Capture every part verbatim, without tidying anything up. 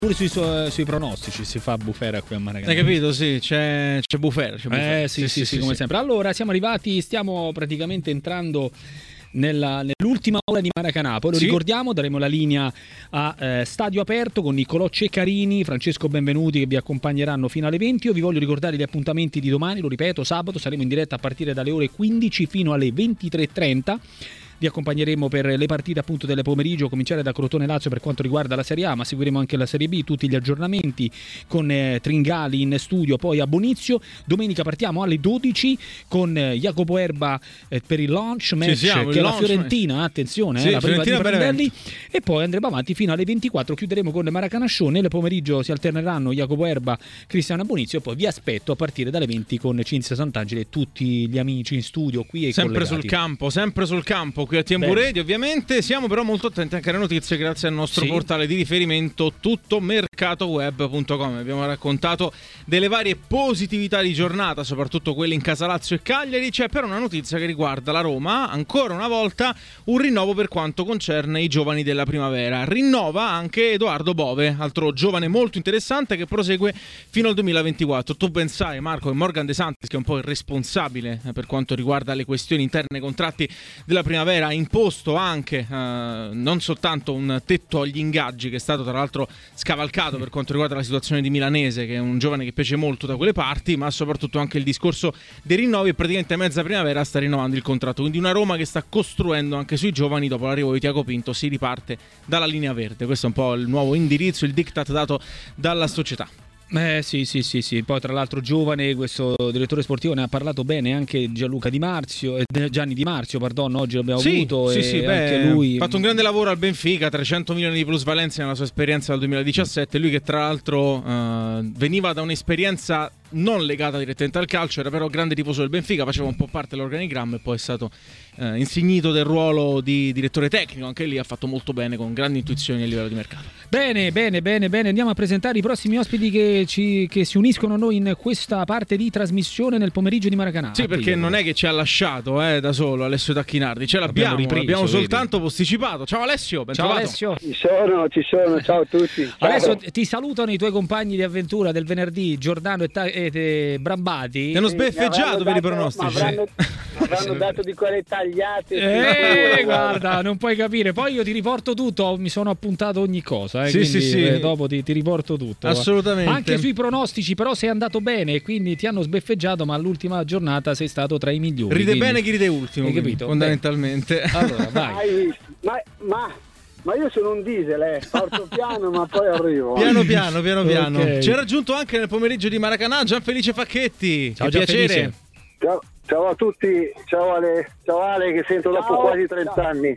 Pure sui, sui pronostici si fa bufera qui a Maracanã. Hai capito? Sì, c'è, c'è bufera. C'è bufera. Eh sì, sì, sì, sì, sì, come sì. sempre. Allora, siamo arrivati, stiamo praticamente entrando nella, nell'ultima ora di Maracanã. Poi lo sì. ricordiamo, daremo la linea a eh, Stadio Aperto con Niccolò Ceccarini, Francesco Benvenuti che vi accompagneranno fino alle venti. Io vi voglio ricordare gli appuntamenti di domani, lo ripeto, sabato saremo in diretta a partire dalle ore quindici fino alle ventitré e trenta. Vi accompagneremo per le partite appunto del pomeriggio, cominciare da Crotone Lazio per quanto riguarda la Serie A, ma seguiremo anche la Serie B, tutti gli aggiornamenti con eh, Tringali in studio, poi a Bonizio. Domenica partiamo alle dodici con eh, Jacopo Erba eh, per il launch match siamo, che è la launch Fiorentina, match. attenzione, sì, eh, la prima Fiorentina di Prandelli, e poi andremo avanti fino alle ventiquattro, chiuderemo con Maracanã Show. Nel pomeriggio si alterneranno Jacopo Erba, Cristiano Bonizio, e poi vi aspetto a partire dalle venti con Cinzia Sant'Angelo e tutti gli amici in studio qui e sempre collegati. sul campo, sempre sul campo qui a T M V Radio. Ovviamente siamo però molto attenti anche alle notizie grazie al nostro sì. portale di riferimento tuttomercatoweb punto com. Abbiamo raccontato delle varie positività di giornata, soprattutto quelle in Casa Lazio e Cagliari. C'è però una notizia che riguarda la Roma, ancora una volta un rinnovo per quanto concerne i giovani della primavera. Rinnova anche Edoardo Bove, altro giovane molto interessante che prosegue fino al duemilaventiquattro. Tu ben sai, Marco, che Morgan De Santis, che è un po' il responsabile per quanto riguarda le questioni interne ai contratti della primavera, ha imposto anche eh, non soltanto un tetto agli ingaggi, che è stato tra l'altro scavalcato per quanto riguarda la situazione di Milanese, che è un giovane che piace molto da quelle parti, ma soprattutto anche il discorso dei rinnovi, e praticamente mezza primavera sta rinnovando il contratto. Quindi una Roma che sta costruendo anche sui giovani. Dopo l'arrivo di Tiago Pinto si riparte dalla linea verde. Questo è un po' il nuovo indirizzo, il diktat dato dalla società. Eh sì sì sì sì, poi tra l'altro giovane questo direttore sportivo, ne ha parlato bene anche Gianluca Di Marzio, eh, Gianni Di Marzio, pardon, oggi l'abbiamo sì, avuto sì, e sì, anche beh, lui ha fatto un grande lavoro al Benfica, trecento milioni di plusvalenza nella sua esperienza dal duemiladiciassette. Lui che tra l'altro eh, veniva da un'esperienza non legata direttamente al calcio, era però grande tifoso del Benfica, faceva un po' parte dell'organigramma e poi è stato eh, insignito del ruolo di direttore tecnico. Anche lì ha fatto molto bene, con grandi intuizioni a livello di mercato. Bene, bene, bene, bene. Andiamo a presentare i prossimi ospiti che, ci, che si uniscono a noi in questa parte di trasmissione nel pomeriggio di Maracanã. Sì, perché non è che ci ha lasciato eh, da solo Alessio Tacchinardi, ce l'abbiamo, l'abbiamo, ripreso, l'abbiamo soltanto vedi. posticipato. Ciao Alessio, ben ciao trovato. Alessio. Ci sono, ci sono, ciao a tutti. Ciao. Adesso ti salutano i tuoi compagni di avventura del venerdì, Giordano e, ta- e te Brambati. Ti hanno sbeffeggiato per i pronostici. Avranno, avranno dato di quelle tagliate. Eh, sicuro, guarda, non puoi capire. Poi io ti riporto tutto, mi sono appuntato ogni cosa. Eh, sì, quindi, sì, sì. Eh, dopo ti, ti riporto tutto. Assolutamente. Anche sui pronostici, però sei andato bene, quindi ti hanno sbeffeggiato, ma all'ultima giornata sei stato tra i migliori. Ride quindi... bene chi ride ultimo, hai capito? Fondamentalmente. Beh. Allora, vai. Ma, ma, ma io sono un diesel, eh. Parto piano, ma poi arrivo. Piano piano, piano piano. Okay. Ci ha raggiunto anche nel pomeriggio di Maracanã Gianfelice Facchetti. Ciao, che piacere. Ciao, ciao a tutti, ciao Ale, ciao Ale che sento dopo ciao, quasi trenta anni.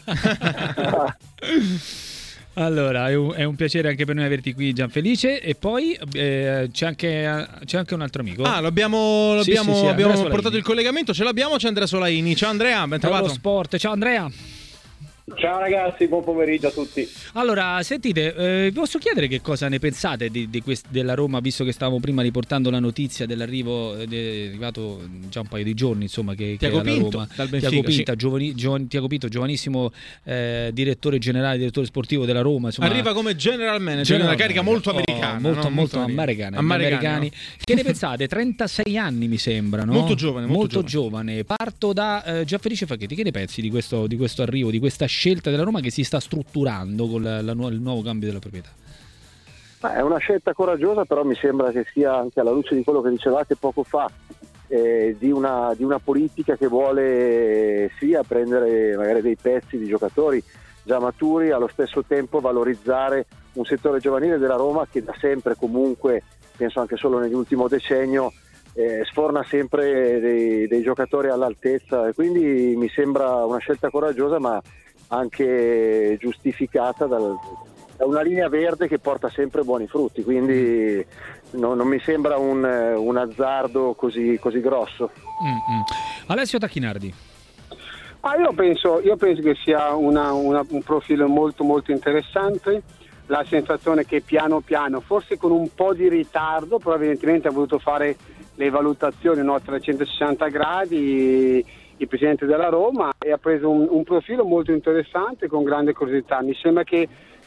Allora, è un, è un piacere anche per noi averti qui, Gianfelice. E poi eh, c'è, anche, c'è anche un altro amico. Ah, l'abbiamo, l'abbiamo, sì, sì, sì, abbiamo portato Solaini. il collegamento, ce l'abbiamo, c'è Andrea Solaini. Ciao Andrea, ben trovato. Ciao Sport, ciao Andrea. Ciao ragazzi, buon pomeriggio a tutti. Allora, sentite, eh, posso chiedere che cosa ne pensate di, di quest- della Roma, visto che stavamo prima riportando la notizia dell'arrivo, eh, de- arrivato già un paio di giorni, insomma, che, che Tiago alla Pinto, Roma. dal Benfica, Tiago Pinto, sì. giovani, giovani, Tiago Pinto, giovanissimo eh, direttore generale, direttore sportivo della Roma. Insomma, arriva come general manager, general una carica molto oh, americana. molto, no? molto, molto americana. americani. americani. No? Che ne pensate? trentasei anni mi sembra, no? Molto giovane, molto, molto giovane. giovane. Parto da eh, Gianfelice Facchetti. Che ne pensi di questo, di questo arrivo, di questa scelta della Roma che si sta strutturando con la, la, il nuovo cambio della proprietà? È una scelta coraggiosa, però mi sembra che sia anche alla luce di quello che dicevate poco fa, eh, di, una, di una politica che vuole sia prendere magari dei pezzi di giocatori già maturi, allo stesso tempo valorizzare un settore giovanile della Roma che da sempre comunque, penso anche solo nell'ultimo decennio, eh, sforna sempre dei, dei giocatori all'altezza, e quindi mi sembra una scelta coraggiosa ma anche giustificata dal, da una linea verde che porta sempre buoni frutti, quindi no, non mi sembra un, un azzardo così, così grosso. Mm-hmm. Alessio Tacchinardi. Ah, io penso, io penso che sia una, una, un profilo molto molto interessante. La sensazione che piano piano, forse con un po' di ritardo, però evidentemente ha voluto fare le valutazioni, no, a trecentosessanta gradi il presidente della Roma, e ha preso un, un profilo molto interessante con grande curiosità. Mi sembra che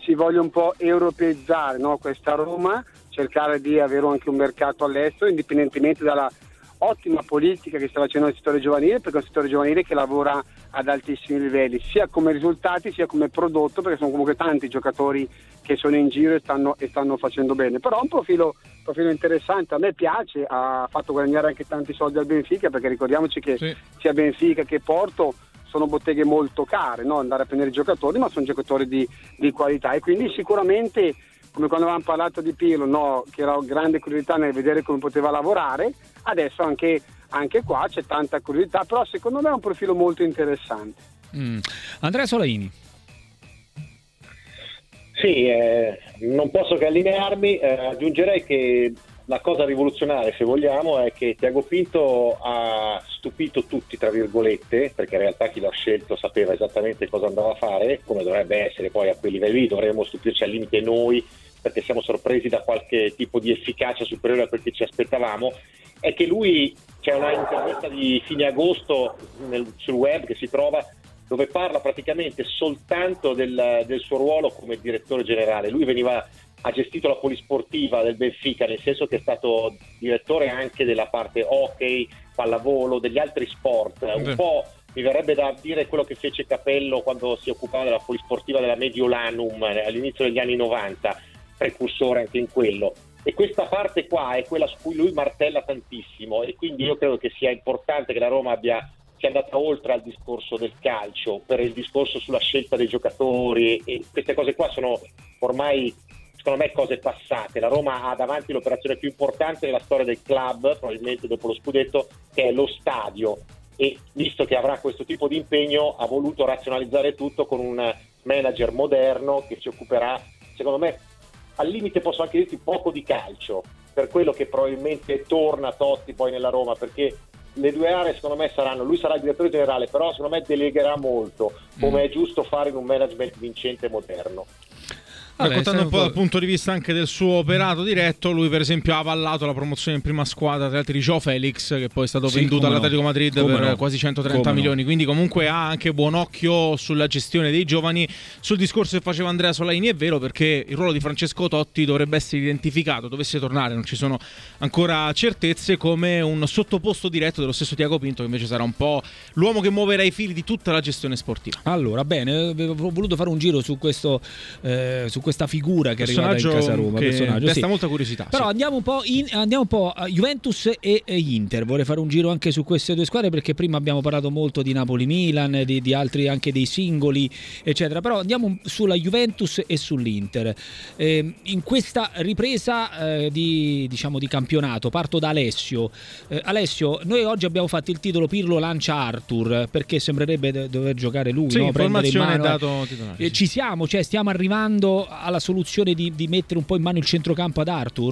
si voglia un po' europeizzare, no, questa Roma, cercare di avere anche un mercato all'estero, indipendentemente dalla ottima politica che sta facendo il settore giovanile, perché è un settore giovanile che lavora ad altissimi livelli, sia come risultati sia come prodotto, perché sono comunque tanti giocatori che sono in giro e stanno, e stanno facendo bene. Però è un profilo, profilo interessante, a me piace, ha fatto guadagnare anche tanti soldi al Benfica, perché ricordiamoci che sì, sia Benfica che Porto sono botteghe molto care, no? Andare a prendere i giocatori, ma sono giocatori di, di qualità, e quindi sicuramente, come quando avevamo parlato di Pirlo, no, che era grande curiosità nel vedere come poteva lavorare, adesso anche, anche qua c'è tanta curiosità, però secondo me è un profilo molto interessante. Mm. Andrea Solaini. Sì, eh, non posso che allinearmi, eh, aggiungerei che la cosa rivoluzionaria, se vogliamo, è che Tiago Pinto ha stupito tutti, tra virgolette, perché in realtà chi l'ha scelto sapeva esattamente cosa andava a fare, come dovrebbe essere poi a quei livelli. Dovremmo stupirci al limite noi, perché siamo sorpresi da qualche tipo di efficacia superiore a quel che ci aspettavamo. È che lui, c'è una intervista di fine agosto nel, sul web che si trova, dove parla praticamente soltanto del, del suo ruolo come direttore generale. Lui veniva, ha gestito la polisportiva del Benfica, nel senso che è stato direttore anche della parte hockey, pallavolo, degli altri sport. Un po' mi verrebbe da dire quello che fece Capello quando si occupava della polisportiva della Mediolanum all'inizio degli anni novanta, precursore anche in quello. E questa parte qua è quella su cui lui martella tantissimo, e quindi io credo che sia importante che la Roma abbia sia andata oltre al discorso del calcio, per il discorso sulla scelta dei giocatori, e queste cose qua sono ormai, secondo me, cose passate. La Roma ha davanti l'operazione più importante nella storia del club, probabilmente dopo lo scudetto, che è lo stadio, e visto che avrà questo tipo di impegno ha voluto razionalizzare tutto con un manager moderno che si occuperà, secondo me, al limite posso anche dirti poco di calcio, per quello che probabilmente torna Totti poi nella Roma, perché le due aree secondo me saranno, lui sarà il direttore generale, però secondo me delegherà molto, come mm. è giusto fare in un management vincente e moderno. Vabbè, raccontando un po' dal punto di vista anche del suo operato diretto, lui per esempio ha avallato la promozione in prima squadra tra l'altro di Joao Felix, che poi è stato sì, venduto all'Atletico no. Madrid come per no. quasi centotrenta come milioni, no. quindi comunque ha anche buon occhio sulla gestione dei giovani. Sul discorso che faceva Andrea Solaini è vero, perché il ruolo di Francesco Totti dovrebbe essere identificato, dovesse tornare, non ci sono ancora certezze, come un sottoposto diretto dello stesso Tiago Pinto, che invece sarà un po' l'uomo che muoverà i fili di tutta la gestione sportiva. Allora, bene, avevo voluto fare un giro su questo eh, su questa figura che è arrivata in casa Roma, che personaggio desta sì. molta curiosità. Però sì. andiamo un po' in, andiamo un po' a Juventus e, e Inter. Vorrei fare un giro anche su queste due squadre, perché prima abbiamo parlato molto di Napoli-Milan, di, di altri anche dei singoli, eccetera. Però andiamo sulla Juventus e sull'Inter. Eh, in questa ripresa eh, di diciamo di campionato, parto da Alessio. Eh, Alessio, noi oggi abbiamo fatto il titolo Pirlo lancia Arthur, perché sembrerebbe de- dover giocare lui, sì, no? Prendere in mano. Dato titolare, eh, sì. Ci siamo, cioè stiamo arrivando alla soluzione di, di mettere un po' in mano il centrocampo ad Arthur?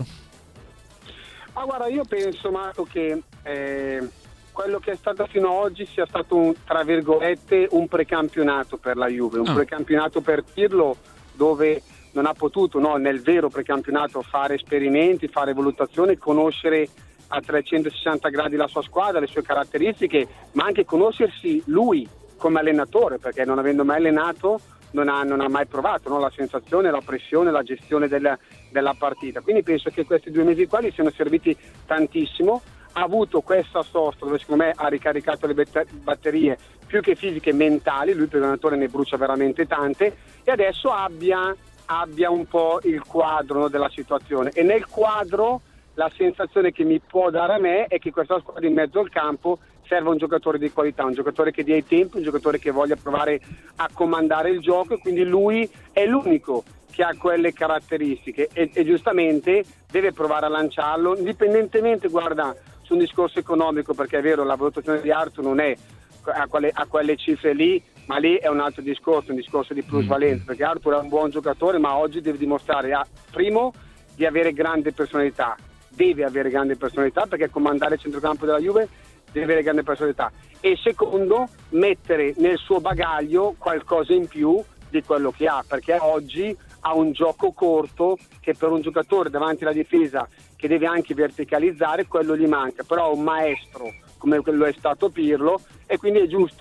Ma guarda, io penso, Marco, che eh, quello che è stato fino ad oggi sia stato un, tra virgolette, un precampionato per la Juve, un ah. precampionato per Pirlo, dove non ha potuto, no, nel vero precampionato, fare esperimenti, fare valutazioni, conoscere a trecentosessanta gradi la sua squadra, le sue caratteristiche, ma anche conoscersi lui come allenatore, perché non avendo mai allenato non ha, non ha mai provato, no, la sensazione, la pressione, la gestione della, della partita. Quindi penso che questi due mesi qua gli siano serviti tantissimo. Ha avuto questa sosta dove secondo me ha ricaricato le batterie più che fisiche, mentali, lui per allenatore ne brucia veramente tante, e adesso abbia, abbia un po' il quadro, no, della situazione, e nel quadro la sensazione che mi può dare a me è che questa squadra in mezzo al campo serve un giocatore di qualità, un giocatore che dia i tempi, un giocatore che voglia provare a comandare il gioco, e quindi lui è l'unico che ha quelle caratteristiche e, e giustamente deve provare a lanciarlo, indipendentemente, guarda, su un discorso economico, perché è vero, la valutazione di Arthur non è a quelle, a quelle cifre lì, ma lì è un altro discorso, un discorso di plusvalenza, perché Arthur è un buon giocatore, ma oggi deve dimostrare, a, primo, di avere grande personalità, deve avere grande personalità, perché comandare il centrocampo della Juve deve avere grande personalità, e secondo, mettere nel suo bagaglio qualcosa in più di quello che ha, perché oggi ha un gioco corto che per un giocatore davanti alla difesa che deve anche verticalizzare, quello gli manca, però un maestro come quello è stato Pirlo, e quindi è giusto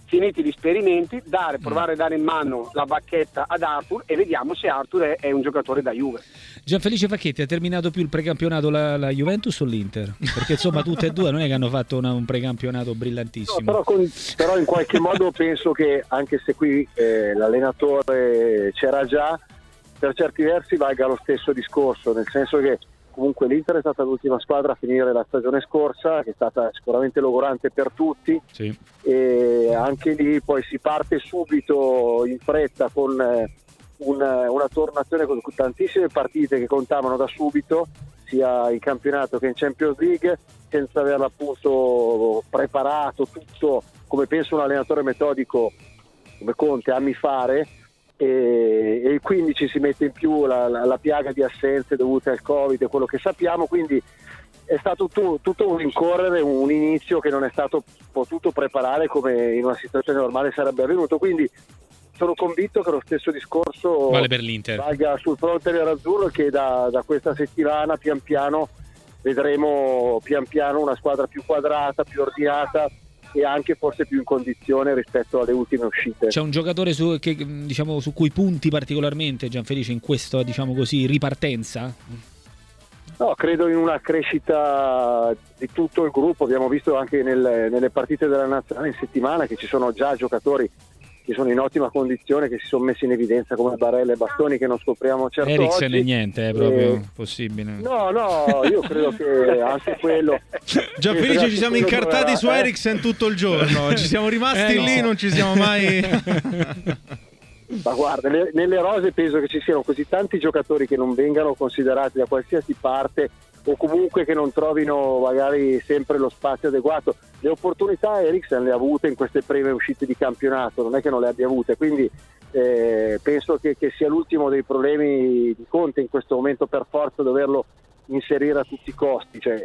finiti gli esperimenti, dare, provare a dare in mano la bacchetta ad Arthur e vediamo se Arthur è, è un giocatore da Juve. Gianfelice Facchetti, ha terminato più il precampionato la, la Juventus o l'Inter? Perché insomma tutte e due non è che hanno fatto una, un precampionato brillantissimo. No, però, con, però in qualche modo penso che anche se qui eh, l'allenatore c'era già, per certi versi valga lo stesso discorso, nel senso che comunque l'Inter è stata l'ultima squadra a finire la stagione scorsa, che è stata sicuramente logorante per tutti, sì. E anche lì poi si parte subito in fretta con eh, una, una tornazione con tantissime partite che contavano da subito, sia in campionato che in Champions League, senza averla appunto preparato tutto come penso un allenatore metodico come Conte ami fare. E, e il quindici si mette in più la, la, la piaga di assenze dovute al Covid e quello che sappiamo, quindi è stato tu, tutto un rincorrere, un inizio che non è stato potuto preparare come in una situazione normale sarebbe avvenuto, quindi sono convinto che lo stesso discorso vale per l'Inter, valga sul fronte nerazzurro, che da, da questa settimana pian piano vedremo pian piano una squadra più quadrata, più ordinata e anche forse più in condizione rispetto alle ultime uscite. C'è un giocatore su, che, diciamo, su cui punti particolarmente, Gianfelice, in questa, diciamo così, ripartenza? No, credo in una crescita di tutto il gruppo. Abbiamo visto anche nel, nelle partite della nazionale in settimana che ci sono già giocatori che sono in ottima condizione, che si sono messi in evidenza come Barella e Bastoni, che non scopriamo certo Eriksen oggi. E niente, è proprio e... possibile. No, no, io credo che anche quello. Gianfelice, ci siamo incartati su eh? Eriksen tutto il giorno, ci siamo rimasti eh, lì, no. non ci siamo mai. Ma guarda, le, nelle rose penso che ci siano così tanti giocatori che non vengano considerati da qualsiasi parte, o comunque che non trovino magari sempre lo spazio adeguato. Le opportunità Eriksen le ha avute in queste prime uscite di campionato, non è che non le abbia avute, quindi eh, penso che, che sia l'ultimo dei problemi di Conte in questo momento, per forza doverlo inserire a tutti i costi, cioè,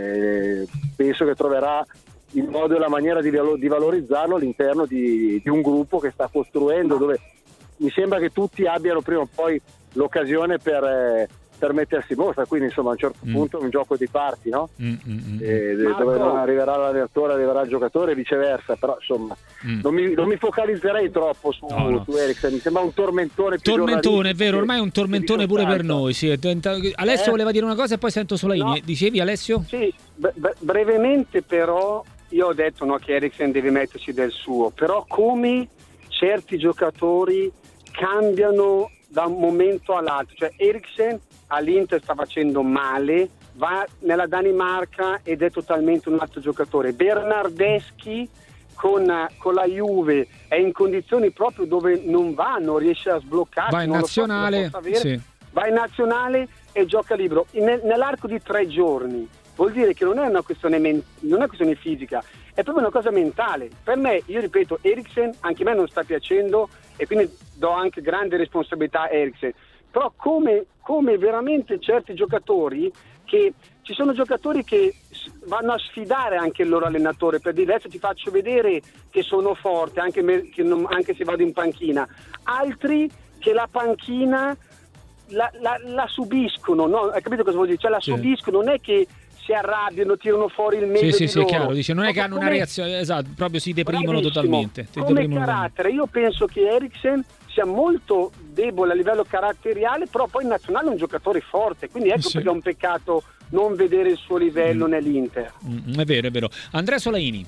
eh, penso che troverà il modo e la maniera di, valo- di valorizzarlo all'interno di, di un gruppo che sta costruendo, dove mi sembra che tutti abbiano prima o poi l'occasione per, eh, per mettersi in mostra, quindi insomma a un certo mm. punto è un gioco di parti, no? Mm, mm, mm. E, dove non arriverà l'allenatore, arriverà il giocatore e viceversa, però insomma mm. non, mi, non mi focalizzerei troppo su, no, no. su Eriksen, mi sembra un tormentone più tormentone, è vero, ormai è un tormentone pure per noi, sì. Alessio eh? voleva dire una cosa e poi sento Solaini, no. Dicevi Alessio? Sì, bre- brevemente però io ho detto, no, che Eriksen deve metterci del suo, però come certi giocatori cambiano da un momento all'altro, cioè Eriksen all'Inter sta facendo male, va nella Danimarca ed è totalmente un altro giocatore. Bernardeschi con, con la Juve è in condizioni proprio dove non va, non riesce a sbloccarsi, va in non nazionale, lo so, lo sì. va in nazionale e gioca libero in, nell'arco di tre giorni. Vuol dire che non è una questione men- non è una questione fisica, è proprio una cosa mentale. Per me, io ripeto, Eriksen anche a me non sta piacendo e quindi do anche grande responsabilità a Eriksen. Però come, come veramente certi giocatori, che ci sono giocatori che vanno a sfidare anche il loro allenatore, per dire adesso ti faccio vedere che sono forte anche, me, che non, anche se vado in panchina. Altri che la panchina la, la, la subiscono, no? Hai capito cosa vuol dire? Cioè la sì. subiscono, non è che si arrabbiano, tirano fuori il meglio sì, di sì, loro. Sì, chiaro, dice, non è che hanno come, una reazione, esatto, proprio si deprimono bravissimo. totalmente. Ti Come deprimono carattere, io penso che Eriksen sia molto debole a livello caratteriale, però poi in nazionale è un giocatore forte, quindi ecco sì. perché è un peccato non vedere il suo livello mm. nell'Inter. Mm, è vero, è vero. Andrea Solaini.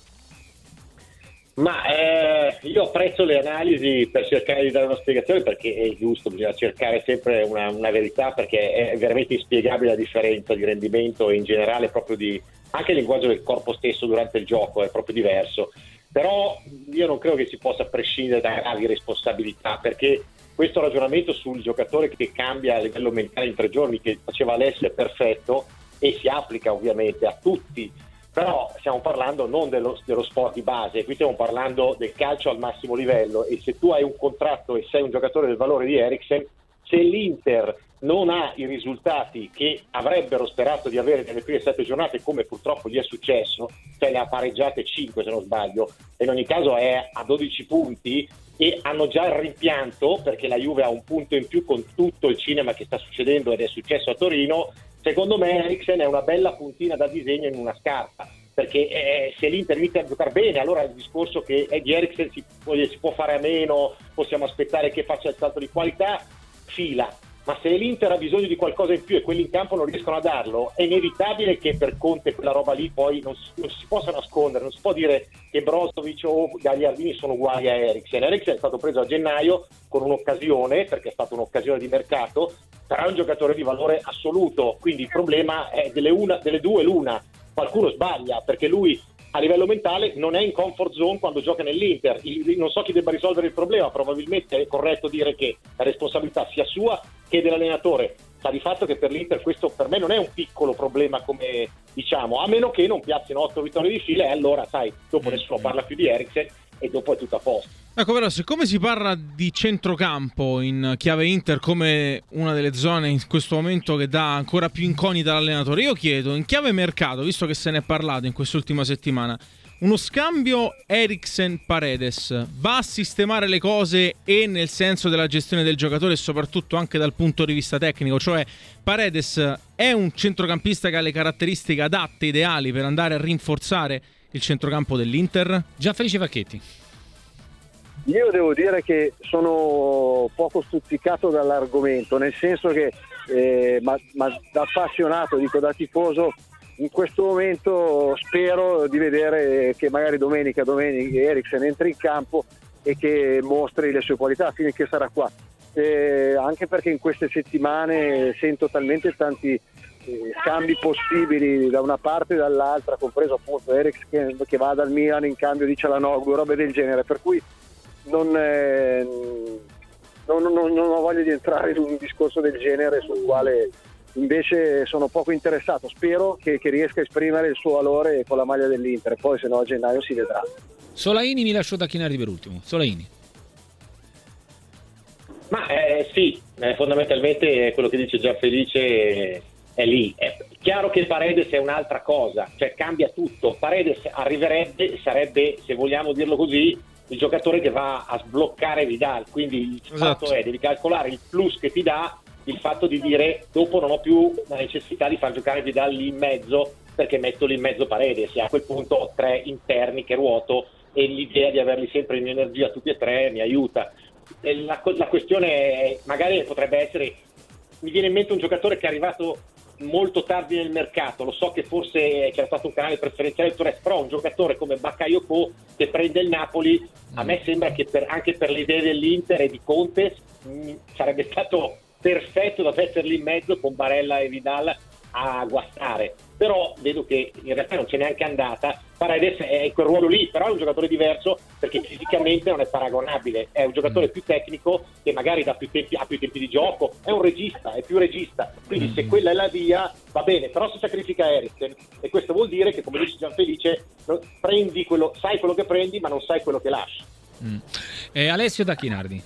Ma eh, io apprezzo le analisi per cercare di dare una spiegazione, perché è giusto, bisogna cercare sempre una, una verità, perché è veramente inspiegabile la differenza di rendimento e in generale proprio di anche il linguaggio del corpo stesso durante il gioco è proprio diverso. Però io non credo che si possa prescindere da gravi responsabilità, perché questo ragionamento sul giocatore che cambia a livello mentale in tre giorni che faceva Alessio è perfetto e si applica ovviamente a tutti. Però stiamo parlando non dello, dello sport di base, qui stiamo parlando del calcio al massimo livello, e se tu hai un contratto e sei un giocatore del valore di Eriksen, se l'Inter non ha i risultati che avrebbero sperato di avere nelle prime sette giornate, come purtroppo gli è successo, cioè ne ha pareggiate cinque se non sbaglio, e in ogni caso è a dodici punti e hanno già il rimpianto perché la Juve ha un punto in più con tutto il cinema che sta succedendo ed è successo a Torino. Secondo me Eriksen è una bella puntina da disegno in una scarpa. perché eh, se l'Inter inizia a giocare bene, allora il discorso che è di Eriksen si può, si può fare a meno, possiamo aspettare che faccia il salto di qualità, fila. Ma se l'Inter ha bisogno di qualcosa in più e quelli in campo non riescono a darlo, è inevitabile che per Conte quella roba lì poi non si, non si possa nascondere, non si può dire che Brozovic o Gagliardini sono uguali a Eriksen. Eriksen è stato preso a gennaio con un'occasione, perché è stata un'occasione di mercato, però è un giocatore di valore assoluto, quindi il problema è delle, una, delle due l'una, qualcuno sbaglia, perché lui a livello mentale non è in comfort zone quando gioca nell'Inter. Non so chi debba risolvere il problema, probabilmente è corretto dire che la responsabilità sia sua che dell'allenatore. Sta di fatto che per l'Inter questo per me non è un piccolo problema, come diciamo, a meno che non piazzino otto vittorie di fila, e allora sai, dopo nessuno parla più di Eriksen e dopo è tutto a posto. Ecco, però siccome si parla di centrocampo in chiave Inter come una delle zone in questo momento che dà ancora più incognita all'allenatore, io chiedo, in chiave mercato, visto che se ne è parlato in quest'ultima settimana, uno scambio Eriksen-Paredes va a sistemare le cose e nel senso della gestione del giocatore e soprattutto anche dal punto di vista tecnico? Cioè, Paredes è un centrocampista che ha le caratteristiche adatte, ideali per andare a rinforzare il centrocampo dell'Inter? Gianfelice Facchetti. Io devo dire che sono poco stuzzicato dall'argomento, nel senso che eh, ma, ma da appassionato, dico da tifoso, in questo momento spero di vedere che magari domenica domenica Eriksen entri in campo e che mostri le sue qualità finché sarà qua, eh, anche perché in queste settimane sento talmente tanti eh, scambi possibili da una parte e dall'altra, compreso appunto Eriksen che, che va dal Milan in cambio di Çalhanoğlu, robe del genere, per cui non, eh, non, non, non ho voglia di entrare in un discorso del genere sul quale invece sono poco interessato. Spero che, che riesca a esprimere il suo valore con la maglia dell'Inter, poi se no a gennaio si vedrà. Solaini mi lascio tacchinare per ultimo. Solaini. Ma eh, sì, eh, fondamentalmente quello che dice Gianfelice è lì. È chiaro che Paredes è un'altra cosa, cioè cambia tutto. Paredes arriverebbe, sarebbe, se vogliamo dirlo così, il giocatore che va a sbloccare Vidal, quindi il esatto. fatto è, devi calcolare il plus che ti dà il fatto di dire dopo non ho più la necessità di far giocare Vidal lì in mezzo, perché metto lì in mezzo Paredes e a quel punto ho tre interni che ruoto e l'idea di averli sempre in energia tutti e tre mi aiuta. E la, la questione è, magari potrebbe essere, mi viene in mente un giocatore che è arrivato molto tardi nel mercato, lo so che forse c'era stato un canale preferenziale del Torres, però un giocatore come Bakayoko che prende il Napoli, a me sembra che per, anche per le idee dell'Inter e di Conte mh, sarebbe stato perfetto da metterli in mezzo con Barella e Vidal a guastare, però vedo che in realtà non c'è neanche andata. Paredes è in quel ruolo lì, però è un giocatore diverso perché fisicamente non è paragonabile, è un giocatore più tecnico che magari dà più tempi, ha più tempi di gioco, è un regista, è più regista, quindi se quella è la via va bene, però si sacrifica Eriksen e questo vuol dire che, come dice Gianfelice, prendi quello, sai quello che prendi ma non sai quello che lasci. Mm. Eh, Alessio Tacchinardi.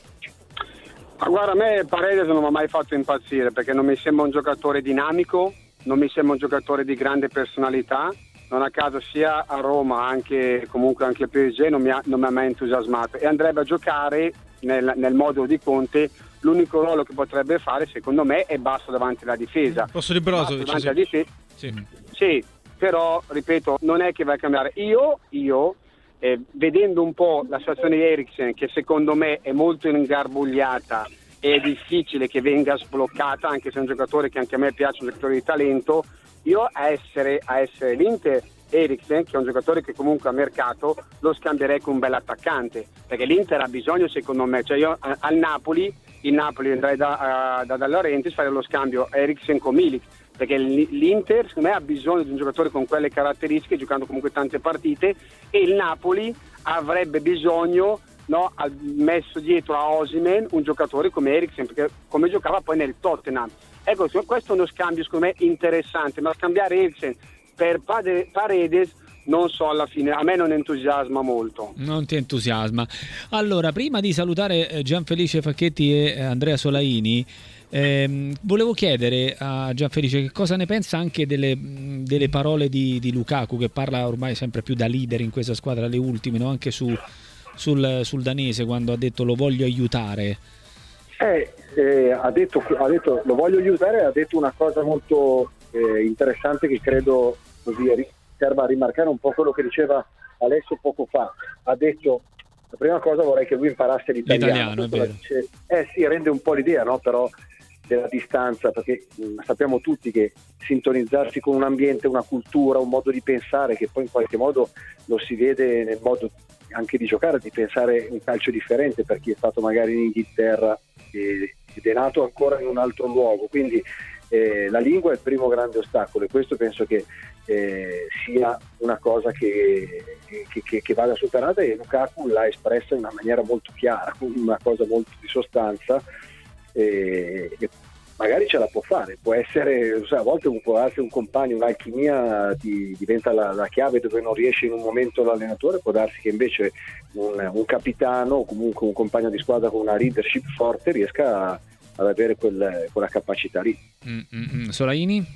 Ma guarda, a me Paredes non mi ha mai fatto impazzire perché non mi sembra un giocatore dinamico, non mi sembra un giocatore di grande personalità, non a caso sia a Roma anche comunque anche a P S G non mi ha, non mi ha mai entusiasmato e andrebbe a giocare nel, nel modo di Conte. L'unico ruolo che potrebbe fare secondo me è basso davanti alla difesa. Posso di Brozovic, davanti sì. alla difesa, Sì. sì, però ripeto non è che va a cambiare. Io, io eh, vedendo un po' la situazione di Eriksen che secondo me è molto ingarbugliata, è difficile che venga sbloccata, anche se è un giocatore che anche a me piace, un giocatore di talento. Io a essere, a essere l'Inter, Eriksen, che è un giocatore che comunque a mercato lo scambierei con un bel attaccante, perché l'Inter ha bisogno secondo me, cioè io a, al Napoli, il Napoli andrei da, da, da Laurentiis, fare lo scambio Eriksen con Milik, perché l'Inter secondo me ha bisogno di un giocatore con quelle caratteristiche, giocando comunque tante partite, e il Napoli avrebbe bisogno, no, messo dietro a Osimhen un giocatore come Eriksen, perché come giocava poi nel Tottenham. Ecco, questo è uno scambio secondo me interessante, ma scambiare Eriksen per Paredes non so, alla fine a me non entusiasma molto. Non ti entusiasma. Allora, prima di salutare Gianfelice Facchetti e Andrea Solaini, ehm, volevo chiedere a Gianfelice che cosa ne pensa anche delle, delle parole di, di Lukaku, che parla ormai sempre più da leader in questa squadra, le ultime, no? Anche su, sul, sul danese, quando ha detto lo voglio aiutare. Eh, eh, ha, detto, ha detto lo voglio aiutare, ha detto una cosa molto eh, interessante che credo così serva a rimarcare un po' quello che diceva Alessio poco fa. Ha detto, la prima cosa vorrei che lui imparasse l'italiano. L'italiano, è vero. Dice, eh sì, rende un po' l'idea, no? Però della distanza, perché mh, sappiamo tutti che sintonizzarsi con un ambiente, una cultura, un modo di pensare, che poi in qualche modo lo si vede nel modo anche di giocare, di pensare un calcio differente per chi è stato magari in Inghilterra e, ed è nato ancora in un altro luogo, quindi eh, la lingua è il primo grande ostacolo, e questo penso che eh, sia una cosa che, che, che, che vada superata, e Lukaku l'ha espressa in una maniera molto chiara, una cosa molto di sostanza, e, e magari ce la può fare, può essere, a volte può essere un compagno, un'alchimia ti, diventa la, la chiave dove non riesce in un momento l'allenatore, può darsi che invece un, un capitano o comunque un compagno di squadra con una leadership forte riesca a, ad avere quel, quella capacità lì. Mm-mm. Solaini?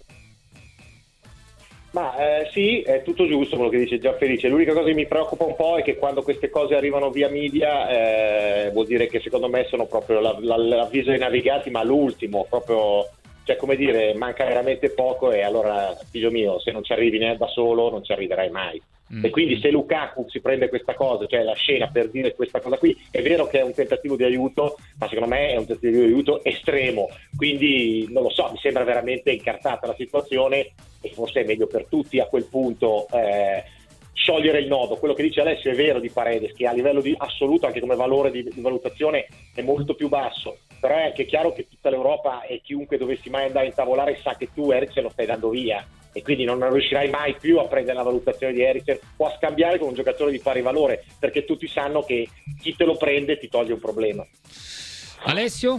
Ma eh, sì, è tutto giusto quello che dice Gianfelice. L'unica cosa che mi preoccupa un po' è che quando queste cose arrivano via media eh, vuol dire che secondo me sono proprio la, la, l'avviso ai navigati, ma l'ultimo, proprio, cioè come dire, manca veramente poco, e allora, figlio mio, se non ci arrivi neanche da solo non ci arriverai mai. Mm. E quindi se Lukaku si prende questa cosa, cioè la scena per dire questa cosa qui, è vero che è un tentativo di aiuto, ma secondo me è un tentativo di aiuto estremo, quindi non lo so, mi sembra veramente incartata la situazione, e forse è meglio per tutti a quel punto eh, sciogliere il nodo. Quello che dice Alessio è vero di Paredes, che a livello di assoluto, anche come valore di, di valutazione, è molto più basso, però è anche chiaro che tutta l'Europa e chiunque dovessi mai andare a intavolare sa che tu Eriksen lo stai dando via, e quindi non riuscirai mai più a prendere la valutazione di Eriksen o a scambiare con un giocatore di pari valore, perché tutti sanno che chi te lo prende ti toglie un problema. Alessio?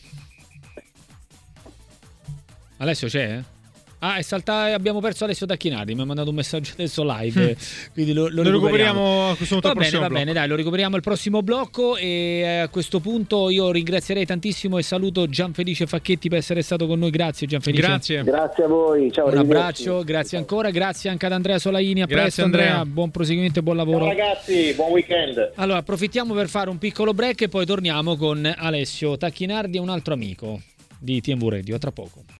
Alessio c'è? Ah, è saltato, abbiamo perso Alessio Tacchinardi, mi ha mandato un messaggio adesso live, quindi lo, lo, lo recuperiamo. recuperiamo a questo punto. Va bene, va blocco. bene, dai, lo recuperiamo al prossimo blocco, e a questo punto io ringrazierei tantissimo e saluto Gianfelice Facchetti per essere stato con noi. Grazie Gianfelice. Grazie. Grazie a voi, ciao. Un abbraccio, grazie ancora, grazie anche ad Andrea Solaini, a grazie, presto Andrea. Andrea, buon proseguimento e buon lavoro. Ciao ragazzi, buon weekend. Allora, approfittiamo per fare un piccolo break e poi torniamo con Alessio Tacchinardi e un altro amico di T M V Radio, tra poco.